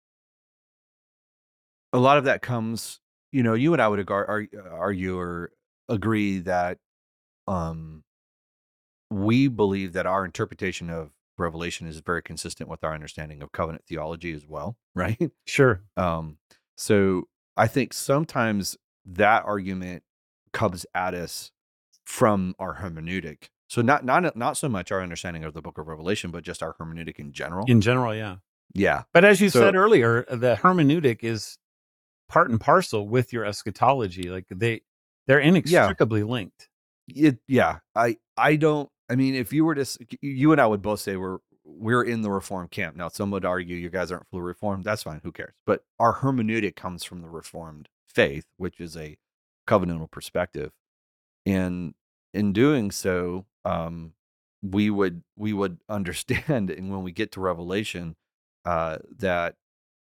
a lot of that comes, you know, you and I would agar- ar- argue or agree that um, we believe that our interpretation of Revelation is very consistent with our understanding of covenant theology as well, right? Sure. Um, so I think sometimes that argument comes at us from our hermeneutic. So not not not so much our understanding of the book of Revelation, but just our hermeneutic in general. In general, yeah. Yeah. But as you So- said earlier, the hermeneutic is part and parcel with your eschatology. Like, they, They're Yeah. inextricably linked. It, yeah. I I don't. I mean, if you were to, s- you and I would both say we're we're in the Reformed camp. Now, some would argue you guys aren't fully Reformed. That's fine. Who cares? But our hermeneutic comes from the Reformed faith, which is a covenantal perspective. And in doing so, um, we would we would understand, and when we get to Revelation, uh, that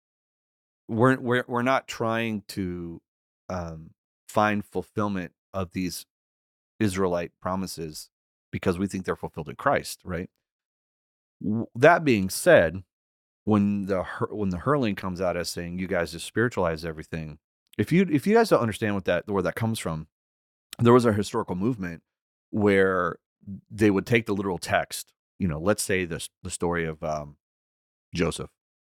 we're we're we're not trying to um, find fulfillment of these Israelite promises because we think they're fulfilled in Christ, right? W- That being said, when the hur- when the hurling comes at us saying you guys just spiritualize everything, if you if you guys don't understand what that where that comes from, there was a historical movement where they would take the literal text, you know, let's say this the story of um, Joseph,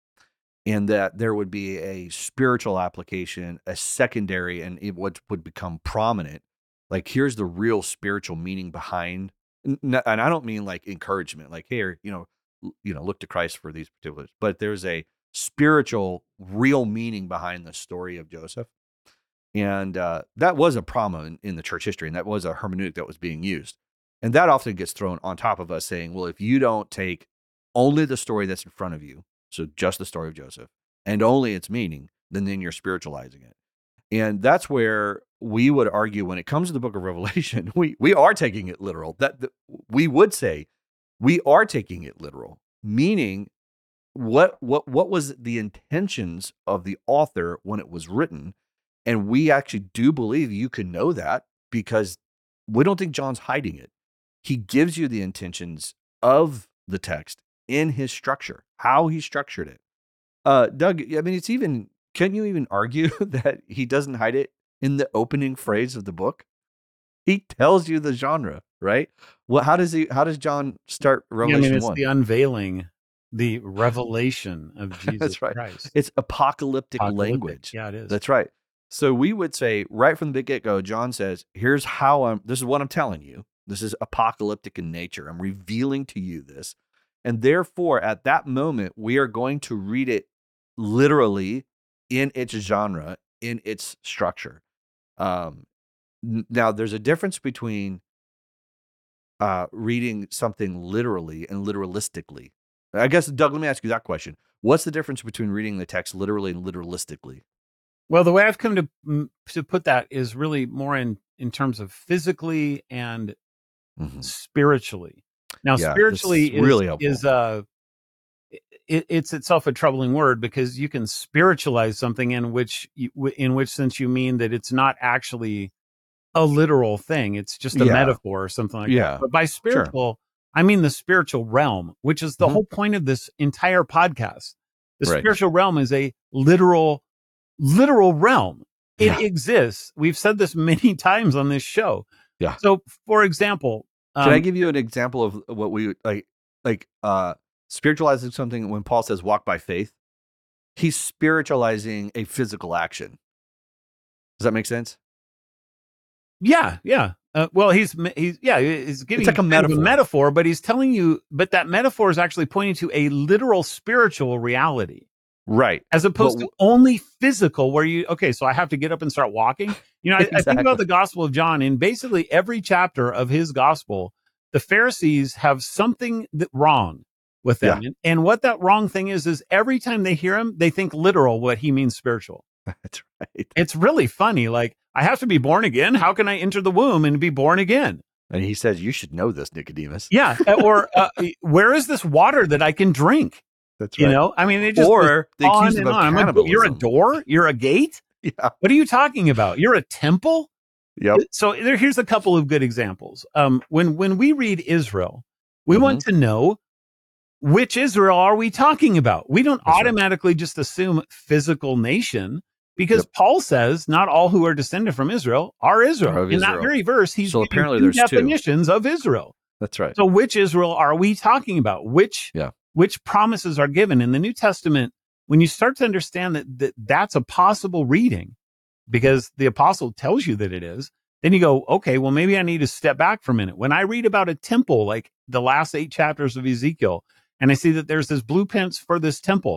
and that there would be a spiritual application, a secondary, and it what would become prominent. Like, here's the real spiritual meaning behind, n- n- and I don't mean like encouragement, like here, you know, l- you know, look to Christ for these particulars, but there's a spiritual, real meaning behind the story of Joseph, and uh, that was a promo in, in the church history, and that was a hermeneutic that was being used, and that often gets thrown on top of us, saying, well, if you don't take only the story that's in front of you, so just the story of Joseph, and only its meaning, then then you're spiritualizing it. And that's where we would argue when it comes to the book of Revelation, we we are taking it literal. That, that we would say we are taking it literal, meaning what what what was the intentions of the author when it was written, and we actually do believe you can know that because we don't think John's hiding it. He gives you the intentions of the text in his structure, how he structured it. Uh, Doug, I mean, it's even, can you even argue that he doesn't hide it in the opening phrase of the book? He tells you the genre, right? Well, how does he, how does John start Yeah, I mean, Revelation it's one? the unveiling, the revelation of Jesus That's right. Christ. It's apocalyptic, Apocalyptic. language. Yeah, it is. That's right. So we would say right from the get go, John says, here's how I'm, this is what I'm telling you. This is apocalyptic in nature. I'm revealing to you this. And therefore, at that moment, we are going to read it literally in its genre, in its structure. Um, n- now, there's a difference between uh, reading something literally and literalistically. I guess, Doug, let me ask you that question. What's the difference between reading the text literally and literalistically? Well, the way I've come to mm, to put that is really more in in terms of physically and Mhm. spiritually. Now, Yeah, this spiritually is is really helpful. is uh it, it's itself a troubling word because you can spiritualize something in which you, in which sense you mean that it's not actually a literal thing. It's just a Yeah. metaphor or something like Yeah. that. But by Sure. spiritual, I mean the spiritual realm, which is the Mhm. whole point of this entire podcast. The Right. spiritual realm is a literal, literal realm. It Yeah. exists. We've said this many times on this show. Yeah. So, for example, Can I um, give you an example of what we like, like uh, spiritualizing something when Paul says walk by faith? He's spiritualizing a physical action. Does that make sense? yeah, yeah. Uh, well, he's he's yeah, he's giving It's like you a kind of a metaphor. metaphor, but he's telling you, but that metaphor is actually pointing to a literal spiritual reality. Right. As opposed But to only physical, where you, okay, so I have to get up and start walking. You know, I, I think about Exactly. the Gospel of John. In basically every chapter of his Gospel, the Pharisees have something that wrong with them. Yeah. And, and what that wrong thing is, is every time they hear him, they think literal what he means spiritual. That's right. It's really funny. Like, I have to be born again. How can I enter the womb and be born again? And he says, you should know this, Nicodemus. Yeah. Or uh, where is this water that I can drink? That's You right. know, I mean, it just Or they goes accuse on him and of on. I'm a, you're a cannibalism. door? You're a gate? Yeah. What are you talking about? You're a temple? Yep. So there, here's a couple of good examples. Um, when when we read Israel, we Mhm. want to know which Israel are we talking about. We don't That's right. automatically just assume physical nation because Yep. Paul says not all who are descended from Israel are Israel. Are of In that Israel. very verse, he's So giving apparently two there's two. definitions of Israel. That's right. So which Israel are we talking about? Which Yeah. which promises are given in the New Testament? When you start to understand that, that that's a possible reading, because the apostle tells you that it is, then you go, okay, well, maybe I need to step back for a minute. When I read about a temple, like the last eight chapters of Ezekiel, and I see that there's this blueprints for this temple,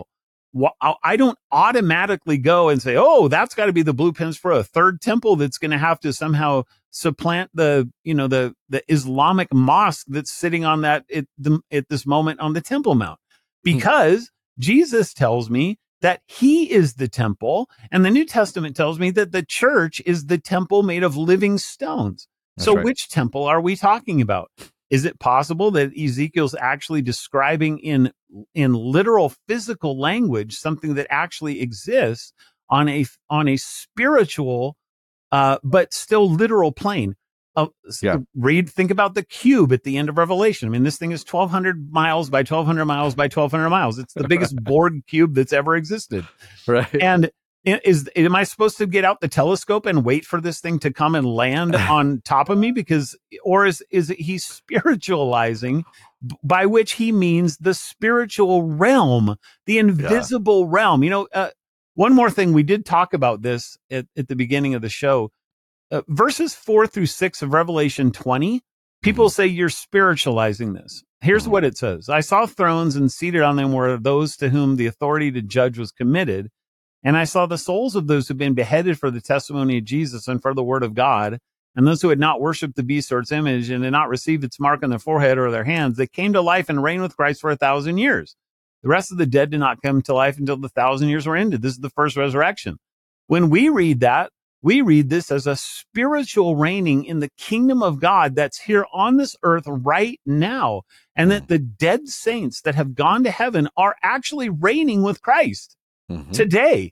wh- I don't automatically go and say, oh, that's got to be the blueprints for a third temple that's going to have to somehow supplant the, you know, the, the Islamic mosque that's sitting on that at, the, at this moment on the Temple Mount. Because Jesus tells me that he is the temple, and the New Testament tells me that the church is the temple made of living stones. That's so right. Which temple are we talking about? Is it possible that Ezekiel's actually describing in in literal physical language something that actually exists on a on a spiritual uh, but still literal plane? Uh, Yeah. Read, think about the cube at the end of Revelation. I mean, this thing is twelve hundred miles by twelve hundred miles by twelve hundred miles. It's the biggest Borg cube that's ever existed. Right. And is, am I supposed to get out the telescope and wait for this thing to come and land on top of me? Because, or is, is it, he spiritualizing, by which he means the spiritual realm, the invisible yeah. realm. You know, uh, one more thing, we did talk about this at, at the beginning of the show. Uh, verses four through six of Revelation twenty, people mm-hmm. say you're spiritualizing this. Here's mm-hmm. what it says. I saw thrones, and seated on them were those to whom the authority to judge was committed. And I saw the souls of those who've been beheaded for the testimony of Jesus and for the word of God, and those who had not worshipped the beast or its image and had not received its mark on their forehead or their hands. They came to life and reigned with Christ for a thousand years. The rest of the dead did not come to life until the thousand years were ended. This is the first resurrection. When we read that, we read this as a spiritual reigning in the kingdom of God that's here on this earth right now, and that the dead saints that have gone to heaven are actually reigning with Christ mm-hmm. today.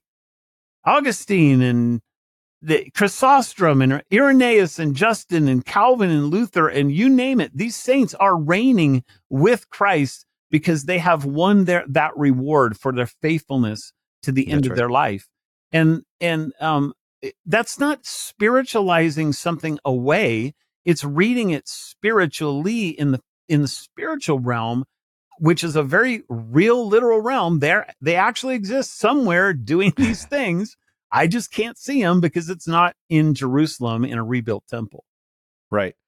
Augustine and the Chrysostom and Irenaeus and Justin and Calvin and Luther and you name it, these saints are reigning with Christ because they have won their that reward for their faithfulness to the end That's of right. their life. And and um that's not spiritualizing something away. It's reading it spiritually in the in the spiritual realm, which is a very real, literal realm. There, they actually exist somewhere doing these things. I just can't see them because it's not in Jerusalem in a rebuilt temple. Right.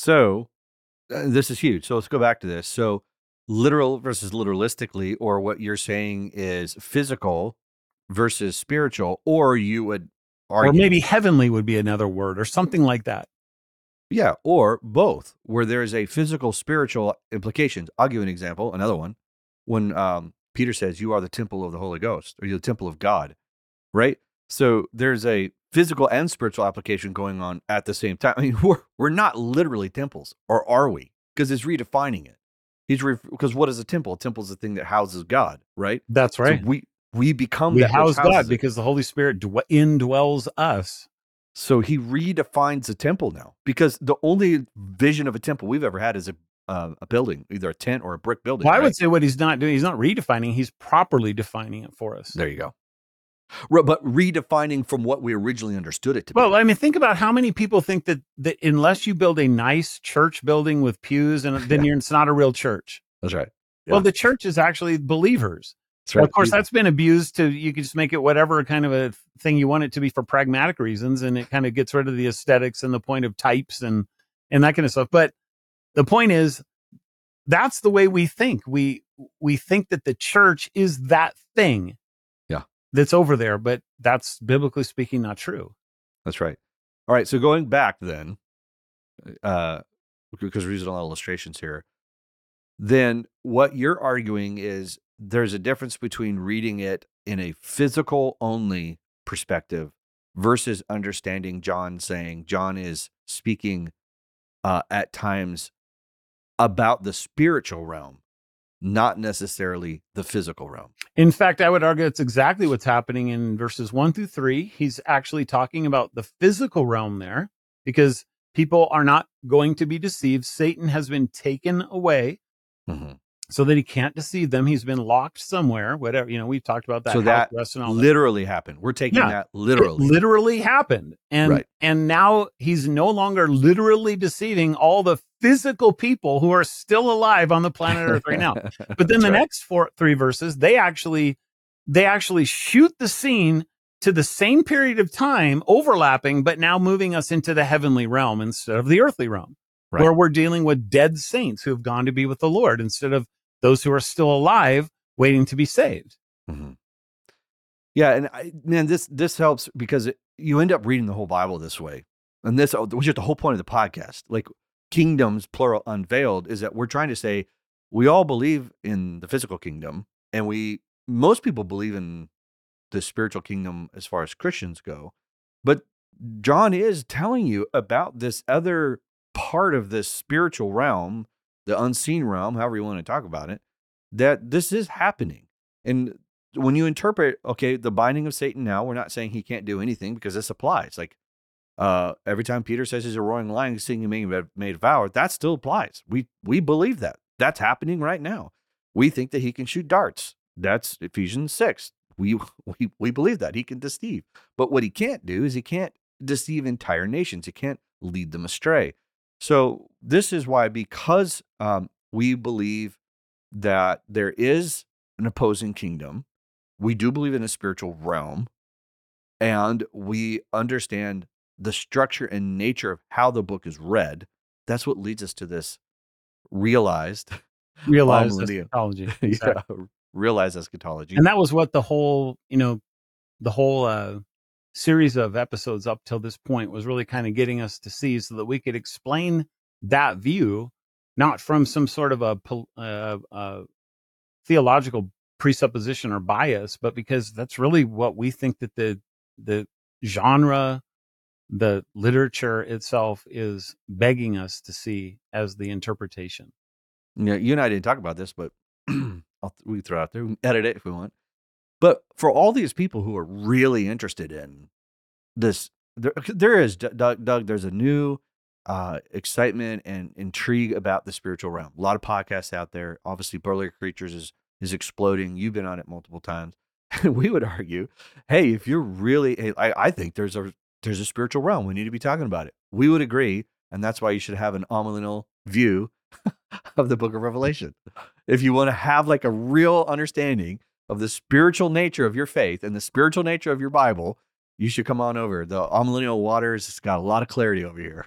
So uh, this is huge. So let's go back to this. So literal versus literalistically, or what you're saying is physical versus spiritual, or you would argue, or maybe heavenly would be another word or something like that. Yeah, or both, where there is a physical, spiritual implications. I'll give you an example, another one. When um, Peter says, you are the temple of the Holy Ghost, or you're the temple of God, right? So there's a physical and spiritual application going on at the same time. I mean, we're, we're not literally temples, or are we? Because it's redefining it. He's re- Because what is a temple? A temple is the thing that houses God, right? That's right. So we, we become we that house God it. because the Holy Spirit dw- indwells us. So he redefines the temple now, because the only vision of a temple we've ever had is a uh, a building, either a tent or a brick building. Well, I right? would say what he's not doing, he's not redefining, he's properly defining it for us. There you go. Re- but redefining from what we originally understood it to be. Well, I mean, think about how many people think that, that unless you build a nice church building with pews, and then you're, it's not a real church. That's right. Yeah. Well, the church is actually believers. That's right. Well, of course, that's been abused to, you can just make it whatever kind of a thing you want it to be for pragmatic reasons. And it kind of gets rid of the aesthetics and the point of types and, and that kind of stuff. But the point is, that's the way we think. We, we think that the church is that thing. Yeah. That's over there, but that's biblically speaking, not true. That's right. All right. So going back then, uh, because we're using a lot of illustrations here, then what you're arguing is there's a difference between reading it in a physical only perspective versus understanding John saying John is speaking uh, at times about the spiritual realm, not necessarily the physical realm. In fact, I would argue it's exactly what's happening in verses one through three. He's actually talking about the physical realm there because people are not going to be deceived. Satan has been taken away. Mm-hmm. So that he can't deceive them. He's been locked somewhere, whatever, you know, we've talked about that. So that literally that. happened. We're taking yeah, that literally. It literally happened. And, right. and now he's no longer literally deceiving all the physical people who are still alive on the planet Earth right now. But then the right. next four, three verses, they actually, they actually shoot the scene to the same period of time overlapping, but now moving us into the heavenly realm instead of the earthly realm, right. where we're dealing with dead saints who have gone to be with the Lord instead of those who are still alive waiting to be saved. Mm-hmm. Yeah, and I, man, this this helps because it, you end up reading the whole Bible this way, and this which is the whole point of the podcast. Like kingdoms, plural, unveiled, is that we're trying to say we all believe in the physical kingdom, and we most people believe in the spiritual kingdom as far as Christians go, but John is telling you about this other part of this spiritual realm, the unseen realm, however you want to talk about it, that this is happening. And when you interpret, okay, the binding of Satan now, we're not saying he can't do anything because this applies. Like uh, every time Peter says he's a roaring lion, seeing him being made devoured, that still applies. We we believe that. That's happening right now. We think that he can shoot darts. That's Ephesians six. We, we, we believe that he can deceive. But what he can't do is he can't deceive entire nations. He can't lead them astray. So this is why, because um, we believe that there is an opposing kingdom, we do believe in a spiritual realm, and we understand the structure and nature of how the book is read. That's what leads us to this realized Realize amillennial, eschatology. Exactly. yeah, realized eschatology. And that was what the whole, you know, the whole uh, series of episodes up till this point was really kind of getting us to see, so that we could explain that view, not from some sort of a uh, uh, theological presupposition or bias, but because that's really what we think that the the genre, the literature itself is begging us to see as the interpretation. Yeah, you and I didn't talk about this, but I'll, we can throw it out there. We can edit it if we want. But for all these people who are really interested in this, there, there is, Doug, Doug, there's a new uh, excitement and intrigue about the spiritual realm. A lot of podcasts out there. Obviously, Burlier Creatures is is exploding. You've been on it multiple times. And we would argue, hey, if you're really, hey, I, I think there's a there's a spiritual realm. We need to be talking about it. We would agree, and that's why you should have an amillennial view of the book of Revelation. If you want to have like a real understanding of the spiritual nature of your faith and the spiritual nature of your Bible, you should come on over. The amillennial waters has got a lot of clarity over here.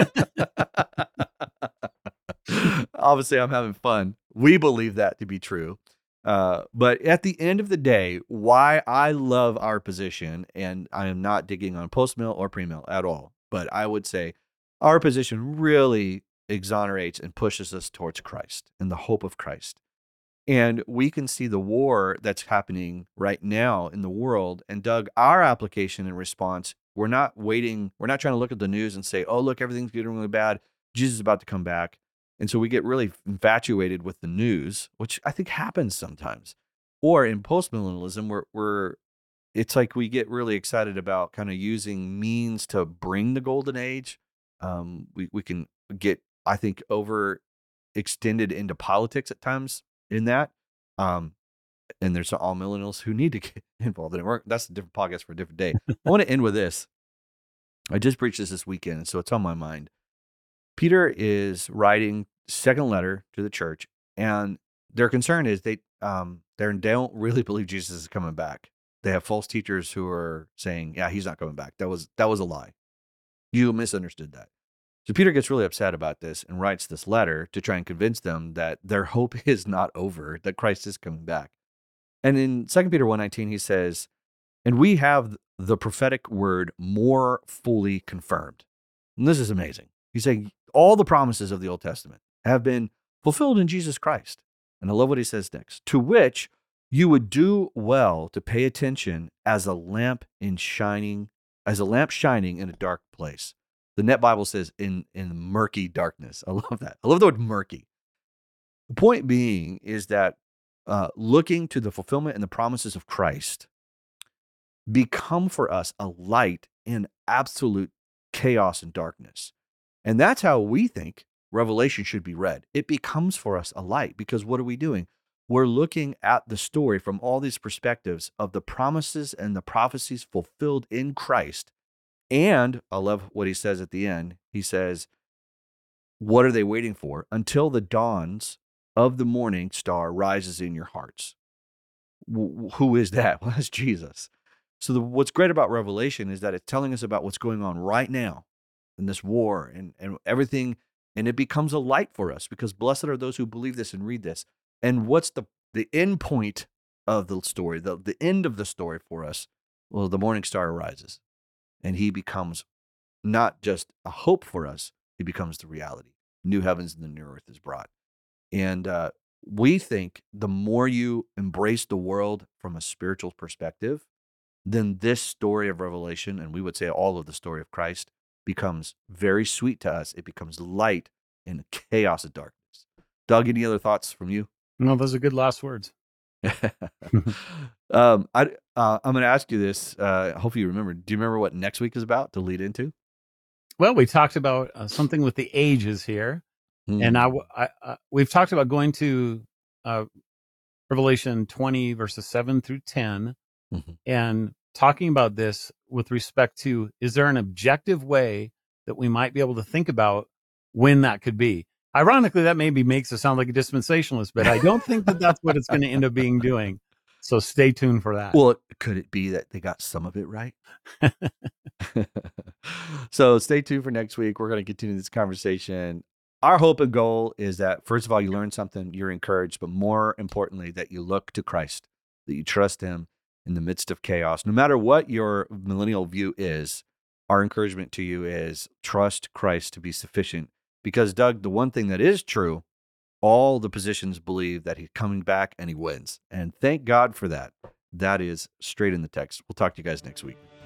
Obviously, I'm having fun. We believe that to be true. Uh, but at the end of the day, why I love our position, and I am not digging on post-mill or pre-mill at all, but I would say our position really exonerates and pushes us towards Christ and the hope of Christ. And we can see the war that's happening right now in the world. And Doug, our application and response, we're not waiting. We're not trying to look at the news and say, oh, look, everything's getting really bad. Jesus is about to come back. And so we get really infatuated with the news, which I think happens sometimes. Or in postmillennialism, we're, we're it's like we get really excited about kind of using means to bring the golden age. Um, we, we can get, I think, over extended into politics at times in that. Um, and there's all millennials who need to get involved in it. That's a different podcast for a different day. I want to end with this. I just preached this this weekend, so it's on my mind. Peter is writing second letter to the church, and their concern is they um they don't really believe Jesus is coming back. They have false teachers who are saying, yeah, he's not coming back. That was that was a lie. You misunderstood that. So Peter gets really upset about this and writes this letter to try and convince them that their hope is not over, that Christ is coming back. And in Second Peter one nineteen, he says, and we have the prophetic word more fully confirmed. And this is amazing. He's saying all the promises of the Old Testament have been fulfilled in Jesus Christ. And I love what he says next, to which you would do well to pay attention as a lamp in shining, as a lamp shining in a dark place. The Net Bible says in, in murky darkness. I love that. I love the word murky. The point being is that uh, looking to the fulfillment and the promises of Christ become for us a light in absolute chaos and darkness. And that's how we think Revelation should be read. It becomes for us a light, because what are we doing? We're looking at the story from all these perspectives of the promises and the prophecies fulfilled in Christ. And I love what he says at the end. He says, what are they waiting for? Until the dawns of the morning star rises in your hearts. W- who is that? Well, that's Jesus. So the, what's great about Revelation is that it's telling us about what's going on right now in this war and, and everything. And it becomes a light for us, because blessed are those who believe this and read this. And what's the, the end point of the story, the, the end of the story for us, well, the morning star arises and he becomes not just a hope for us, he becomes the reality. New heavens and the new earth is brought. And uh, we think the more you embrace the world from a spiritual perspective, then this story of Revelation, and we would say all of the story of Christ, becomes very sweet to us. It becomes light in the chaos of darkness. Doug, any other thoughts from you? No, those are good last words. um, I, uh, I'm going to ask you this. Uh, hopefully you remember. Do you remember what next week is about to lead into? Well, we talked about uh, something with the ages here. Hmm. And I, I, uh, we've talked about going to uh, Revelation twenty, verses seven through ten, mm-hmm. and talking about this with respect to, is there an objective way that we might be able to think about when that could be? Ironically, that maybe makes it sound like a dispensationalist, but I don't think that that's what it's going to end up being doing. So stay tuned for that. Well, could it be that they got some of it right? So stay tuned for next week. We're going to continue this conversation. Our hope and goal is that, first of all, you learn something, you're encouraged, but more importantly, that you look to Christ, that you trust him in the midst of chaos. No matter what your millennial view is, our encouragement to you is trust Christ to be sufficient. Because, Doug, the one thing that is true, all the positions believe that he's coming back and he wins. And thank God for that. That is straight in the text. We'll talk to you guys next week.